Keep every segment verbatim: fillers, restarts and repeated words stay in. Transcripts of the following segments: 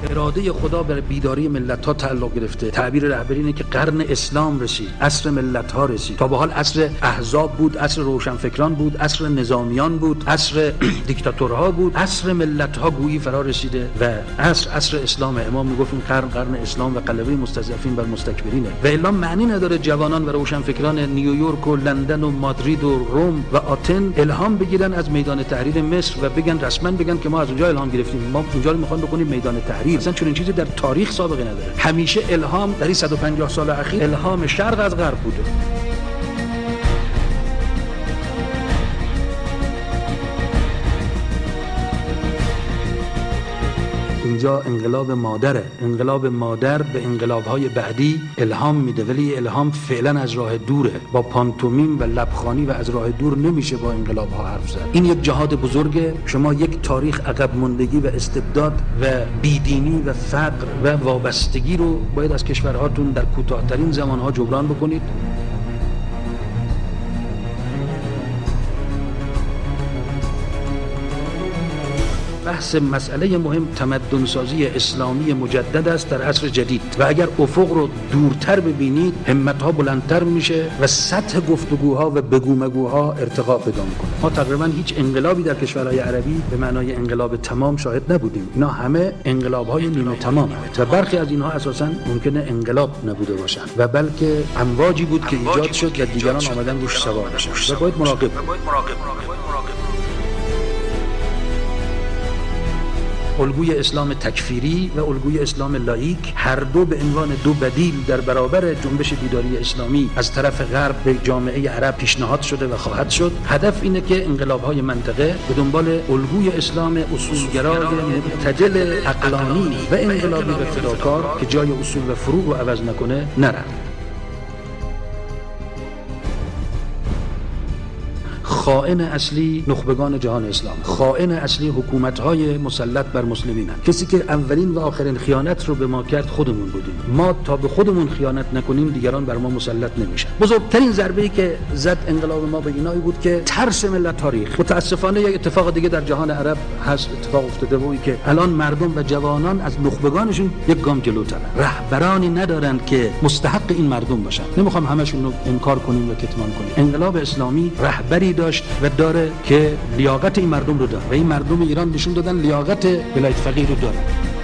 اراده خدا بر بیداری ملت‌ها تعلق گرفته. تعبیر رهبری اینه که قرن اسلام رسید، عصر ملت‌ها رسید. تا به حال عصر احزاب بود، عصر روشنفکران بود، عصر نظامیان بود، عصر دیکتاتورها بود، عصر ملت‌ها گویی فرا رسیده و عصر عصر اسلام. امام میگفت این قرن قرن اسلام و غلبه مستضعفین بر مستکبرینه. و الا معنی نداره جوانان و روشنفکران نیویورک و لندن و مادرید و روم و آتن الهام بگیرن از میدان تحریر مصر و بگن رسما بگن که ما از اونجا الهام گرفتیم، ما اونجا رو می‌خوایم بکنیم میدان تحریر. اصلا چنین چیزی در تاریخ سابقه نداره. همیشه الهام در این صد و پنجاه سال اخیر الهام شرق از غرب بوده. اینجا انقلاب مادره. انقلاب مادر به انقلاب‌های بعدی الهام میده، ولی الهام فعلا از راه دوره. با پانتومیم و لبخانی و از راه دور نمیشه با انقلاب‌ها حرف زد. این یک جهاد بزرگه. شما یک تاریخ عقب ماندگی و استبداد و بیدینی و فقر و وابستگی رو باید از کشورهاتون در کوتاه‌ترین زمان‌ها جبران بکنید. بحث مسئله مهم تمدن سازی اسلامی مجدد است در عصر جدید و اگر افق رو دورتر ببینید همت‌ها بلندتر میشه و سطح گفتگوها و بگومگوها ارتقا پیدا میکنه. ما تقریبا هیچ انقلابی در کشورهای عربی به معنای انقلاب تمام شاهد نبودیم. اینا همه انقلاب‌های نیمه تمام و برخی از اینها اساساً ممکنه انقلاب نبوده باشن و بلکه امواجی بود که ایجاد شد و دیگران آمدن روش سوار بشن. و باید مراقب الگوی اسلام تکفیری و الگوی اسلام لاییک هر دو به عنوان دو بدیل در برابر جنبش بیداری اسلامی از طرف غرب به جامعه عرب پیشنهاد شده و خواهد شد. هدف اینه که انقلاب‌های منطقه به دنبال الگوی اسلام اصولگرای معتدل عقلانی و انقلابی و فداکار که جای اصول و فروع رو عوض نکنه نرن. خائن اصلی نخبگان جهان اسلام، خائن اصلی حکومت‌های مسلط بر مسلمینن. کسی که اولین و آخرین خیانت رو به ما کرد خودمون بودیم. ما تا به خودمون خیانت نکنیم دیگران بر ما مسلط نمیشن. بزرگترین ضربه‌ای که زد انقلاب ما به اینایی بود که ترس ملت تاریخ. متاسفانه یک اتفاق دیگه در جهان عرب هست اتفاق افتاده و که الان مردم و جوانان از نخبگانشون یک گام جلوترن. رهبرانی ندارند که مستحق این مردم باشن. نمیخوام همشون رو انکار کنیم و کتمان کنیم. انقلاب اسلامی رهبری داشت و داره که لیاقت این مردم رو داره و این مردم ایران نشون دادن لیاقت ولایت فقیه رو داره.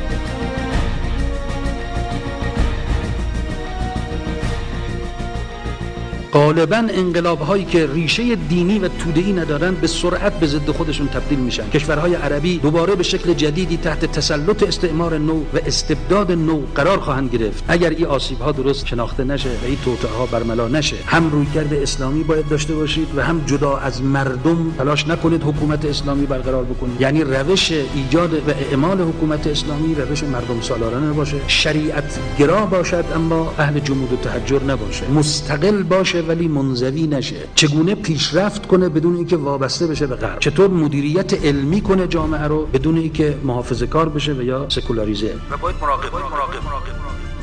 غالباً انقلاب‌هایی که ریشه دینی و توده‌ای ندارن به سرعت به ضد خودشون تبدیل میشن. کشورهای عربی دوباره به شکل جدیدی تحت تسلط استعمار نو و استبداد نو قرار خواهند گرفت اگر این آسیب‌ها درست شناخته نشه و این توطئه‌ها برملا نشه. هم رویکرد اسلامی باید داشته باشید و هم جدا از مردم تلاش نکنید حکومت اسلامی برقرار بکنید. یعنی روش ایجاد و اعمال حکومت اسلامی روش مردم سالارانه باشه، شریعت گرا باشد اما اهل جمود و تحجر نباشه، مستقل باشه ولی منزوی نشه، چگونه پیشرفت کنه بدون اینکه وابسته بشه به غرب، چطور مدیریت علمی کنه جامعه رو بدون اینکه محافظه‌کار بشه و یا سکولاریزه. و باید مراقب مراقب مراقب